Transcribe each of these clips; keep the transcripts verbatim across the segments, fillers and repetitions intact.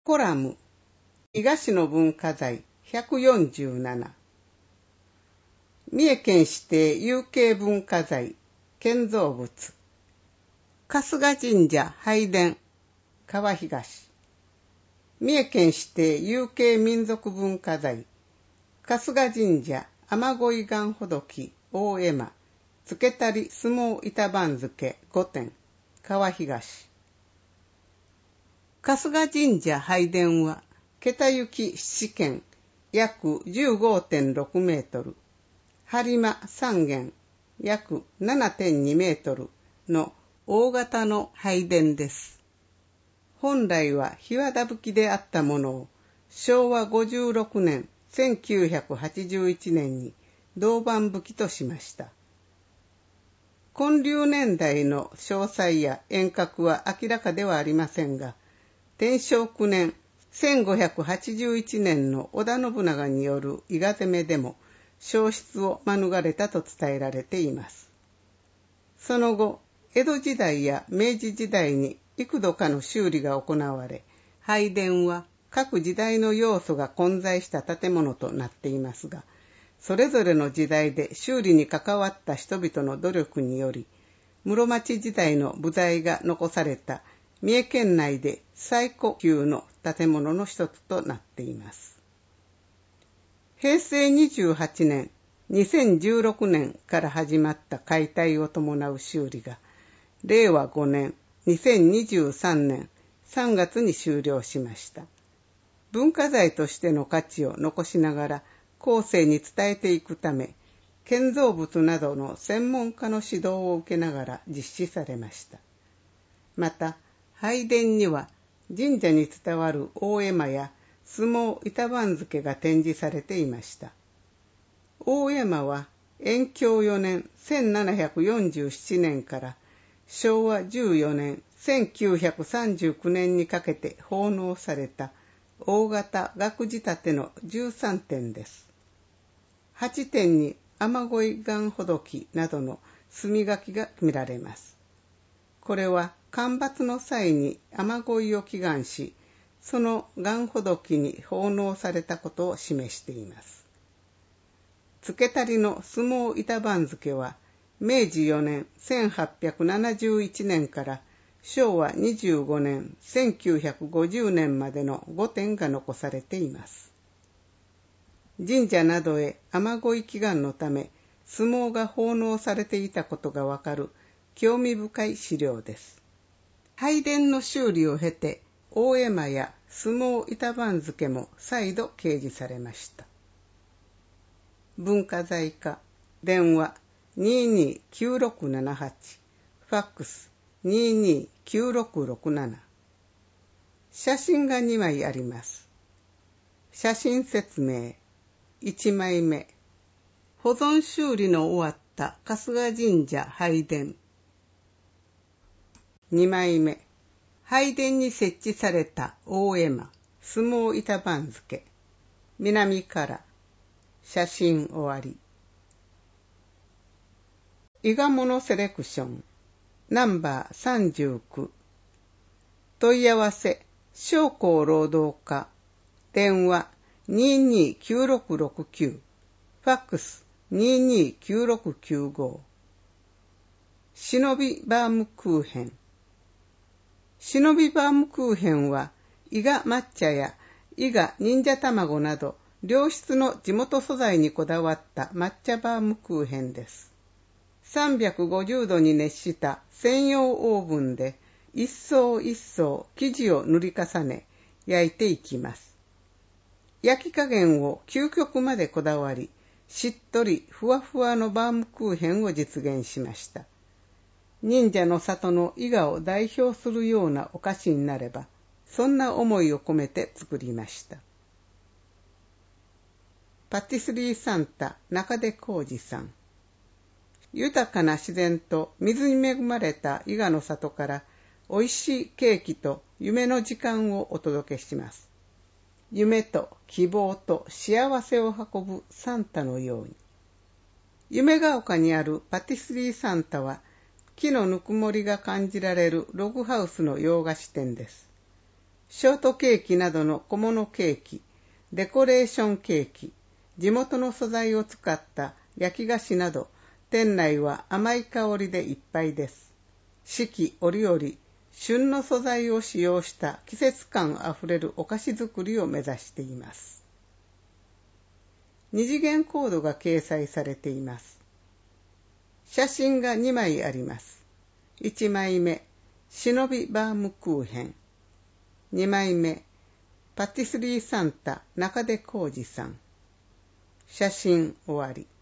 コラム、伊賀市の文化財ひゃくよんじゅうなな。三重県指定有形文化財、建造物。春日神社拝殿、川東。三重県指定有形民族文化財、春日神社雨乞い岩ほどき大絵馬、つけたり相撲板番付ごてん、川東。春日神社拝殿は、桁行き七間、約 じゅうごてんろく メートル、播磨三間、約 ななてんに メートルの大型の拝殿です。本来は檜皮葺きであったものを、しょうわごじゅうろくねん、せんきゅうひゃくはちじゅういちねんに銅板葺きとしました。建立年代の詳細や遠隔は明らかではありませんが、天正くねん、せんごひゃくはちじゅういちねんの織田信長による伊賀攻めでも焼失を免れたと伝えられています。その後、江戸時代や明治時代に幾度かの修理が行われ、拝殿は各時代の要素が混在した建物となっていますが、それぞれの時代で修理に関わった人々の努力により、室町時代の部材が残された三重県内で最古級の建物の一つとなっています。へいせいにじゅうはちねん、にせんじゅうろくねんから始まった解体を伴う修理が、れいわごねん、にせんにじゅうさんねんさんがつに終了しました。文化財としての価値を残しながら後世に伝えていくため、建造物などの専門家の指導を受けながら実施されました。また、拝殿には神社に伝わる大絵馬や相撲板番付が展示されていました。大絵馬は延享よねん、せんななひゃくよんじゅうななねんからしょうわじゅうよねん、せんきゅうひゃくさんじゅうきゅうねんにかけて奉納された大型額仕立てのじゅうさんてんです。はちてんに雨乞い岩ほどきなどの墨書きが見られます。これは干ばつの際に雨乞いを祈願し、その岩ほどきに奉納されたことを示しています。つけたりの相撲板番付は、めいじよねん、せんはっぴゃくななじゅういちねんからしょうわにじゅうごねん、せんきゅうひゃくごじゅうねんまでのごてんが残されています。神社などへ雨乞い祈願のため、相撲が奉納されていたことがわかる興味深い資料です。拝殿の修理を経て、大絵馬や相撲板番付も再度掲示されました。文化財課、電話にーにーきゅうろくななはち、ファックスにーにーきゅうろくろくなな。写真がにまいあります。写真説明。いちまいめ。保存修理の終わった春日神社拝殿。にまいめ。拝殿に設置された大絵馬、相撲板番付。南から。写真終わり。伊賀物セレクション。ナンバーさんじゅうきゅう。問い合わせ、商工労働課。電話にーにーきゅうろくろくきゅう。ファックスにーにーきゅうろくきゅうご。忍びバームクーヘン。忍びバームクーヘンは、伊賀抹茶や伊賀忍者卵など、良質の地元素材にこだわった抹茶バームクーヘンです。さんびゃくごじゅうどに熱した専用オーブンで、一層一層生地を塗り重ね、焼いていきます。焼き加減を究極までこだわり、しっとりふわふわのバームクーヘンを実現しました。忍者の里の伊賀を代表するようなお菓子になれば、そんな思いを込めて作りました。パティスリーサンタ中出浩二さん。豊かな自然と水に恵まれた伊賀の里から美味しいケーキと夢の時間をお届けします。夢と希望と幸せを運ぶサンタのように。夢が丘にあるパティスリーサンタは木のぬくもりが感じられるログハウスの洋菓子店です。 ショートケーキなどの小物ケーキ、デコレーションケーキ、地元の素材を使った焼き菓子など、店内は甘い香りでいっぱいです。四季折々、旬の素材を使用した季節感あふれるお菓子作りを目指しています。二次元コードが掲載されています。写真がにまいあります。いちまいめ、忍びバームクーヘン。にまいめ、パティスリーサンタ中出浩二さん。写真終わり。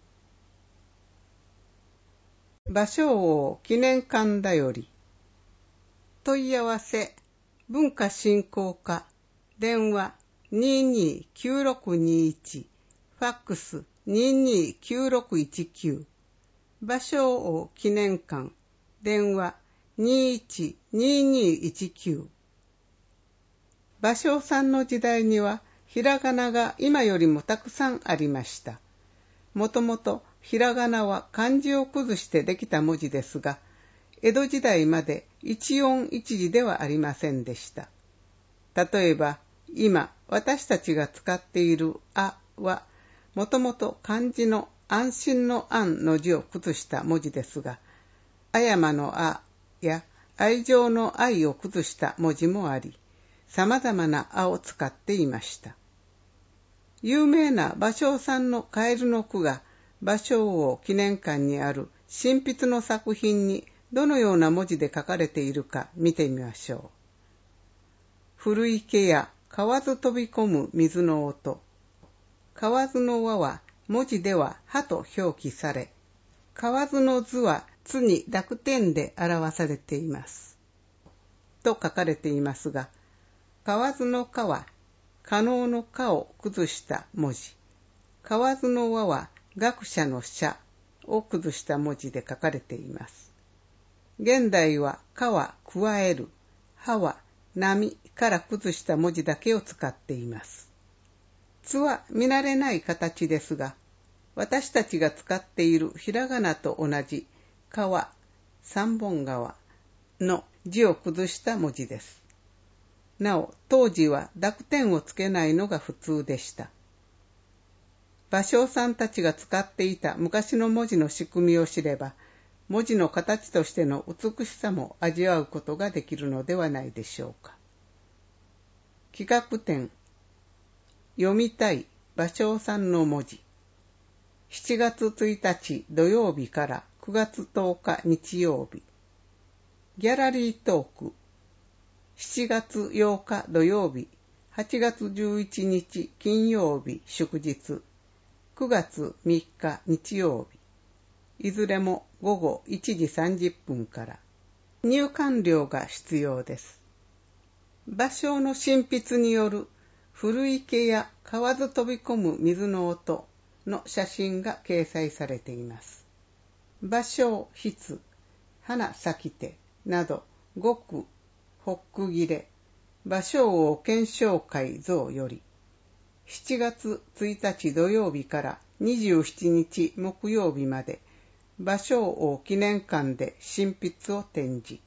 芭蕉王記念館だより。問い合わせ、文化振興課、電話 にーにーきゅうろくにいち、ファックス にーにーきゅうろくいちきゅう、芭蕉王記念館、電話 にーいちにーにーいちきゅう。芭蕉さんの時代にはひらがなが今よりもたくさんありました。もともとひらがなは漢字を崩してできた文字ですが、江戸時代まで一音一字ではありませんでした。例えば、今私たちが使っているあは、もともと漢字の安心の安の字を崩した文字ですが、あやまのあや愛情の愛を崩した文字もあり、様々なあを使っていました。有名な芭蕉さんのカエルの句が芭蕉王記念館にある執筆の作品にどのような文字で書かれているか見てみましょう。古池や河津飛び込む水の音。河津の和は文字でははと表記され、河津の図はつに濁点で表されています。と書かれていますが、河津のかは可能のかを崩した文字。河津の和は学者の者を崩した文字で書かれています。現代はかは加える、はは波から崩した文字だけを使っています。つは見慣れない形ですが、私たちが使っているひらがなと同じかは三本川の字を崩した文字です。なお、当時は濁点をつけないのが普通でした。芭蕉さんたちが使っていた昔の文字の仕組みを知れば、文字の形としての美しさも味わうことができるのではないでしょうか。企画展、読みたい芭蕉さんの文字。しちがつついたち土曜日からくがつとおか日曜日。ギャラリートーク。しちがつようか土曜日、はちがつじゅういちにち金曜日祝日、くがつみっか日曜日、いずれもごごいちじさんじゅっぷんから。入館料が必要です。芭蕉の執筆による古池や河津飛び込む水の音の写真が掲載されています。芭蕉筆、花咲き手などごくホック切れ、芭蕉王顕彰会像より、しちがつついたち土曜日からにじゅうしちにち木曜日まで、芭蕉王記念館で執筆を展示。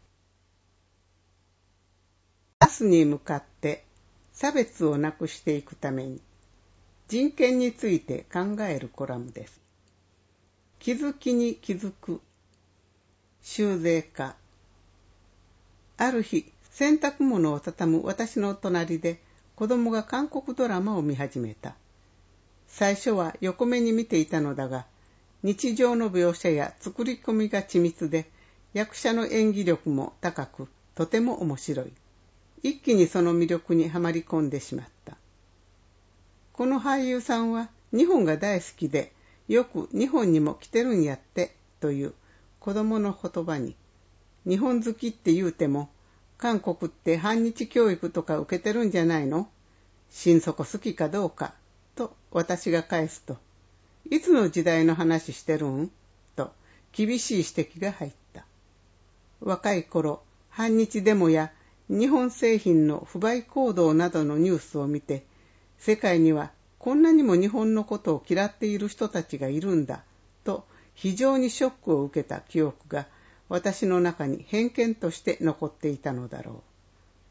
明日に向かって差別をなくしていくために、人権について考えるコラムです。気づきに気づく、修税家。ある日、洗濯物を畳む私の隣で子供が韓国ドラマを見始めた。最初は横目に見ていたのだが、日常の描写や作り込みが緻密で、役者の演技力も高く、とても面白い。一気にその魅力にはまり込んでしまった。この俳優さんは日本が大好きで、よく日本にも来てるんやって、という子供の言葉に、日本好きって言うても、韓国って反日教育とか受けてるんじゃないの？心底好きかどうか、と私が返すと、いつの時代の話してるん？と厳しい指摘が入った。若い頃、反日デモや日本製品の不買行動などのニュースを見て、世界にはこんなにも日本のことを嫌っている人たちがいるんだ、と非常にショックを受けた記憶が私の中に偏見として残っていたのだろう。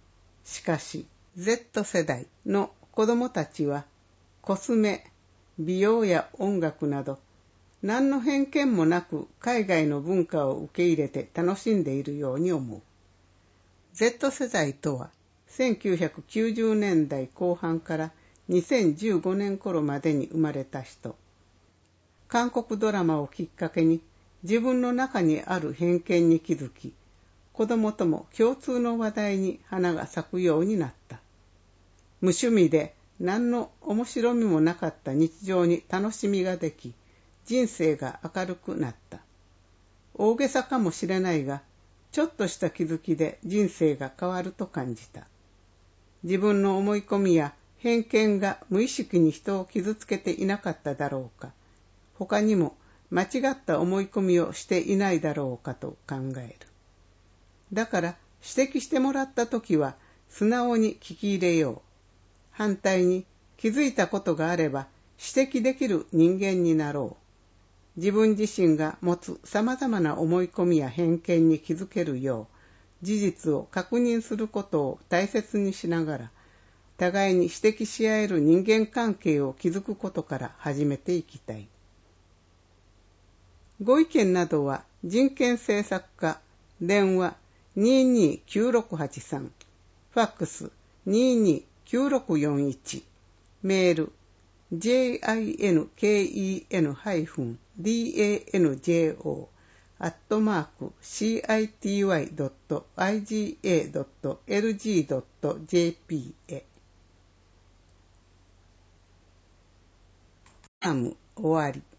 しかし Z 世代の子供たちはコスメ、美容や音楽など何の偏見もなく海外の文化を受け入れて楽しんでいるように思う。Z 世代とはせんきゅうひゃくきゅうじゅうねんだいこう半からにせんじゅうごねん頃までに生まれた人。韓国ドラマをきっかけに自分の中にある偏見に気づき、子供とも共通の話題に花が咲くようになった。無趣味で何の面白みもなかった日常に楽しみができ、人生が明るくなった。大げさかもしれないが、ちょっとした気づきで人生が変わると感じた。自分の思い込みや偏見が無意識に人を傷つけていなかっただろうか、他にも間違った思い込みをしていないだろうかと考える。だから指摘してもらったときは素直に聞き入れよう。反対に気づいたことがあれば指摘できる人間になろう。自分自身が持つ様々な思い込みや偏見に気づけるよう、事実を確認することを大切にしながら、互いに指摘し合える人間関係を築くことから始めていきたい。ご意見などは人権政策課電話 にーにーきゅうろくはちさん、ファックス にーにーきゅうろくよんいち、メール ジェイアイエヌケーイーエヌ ディーエーエヌジェーオー アットマーク シーアイティーワイ ドット アイジーエー ドット エルジー ドット ジェーピー へ。終わり。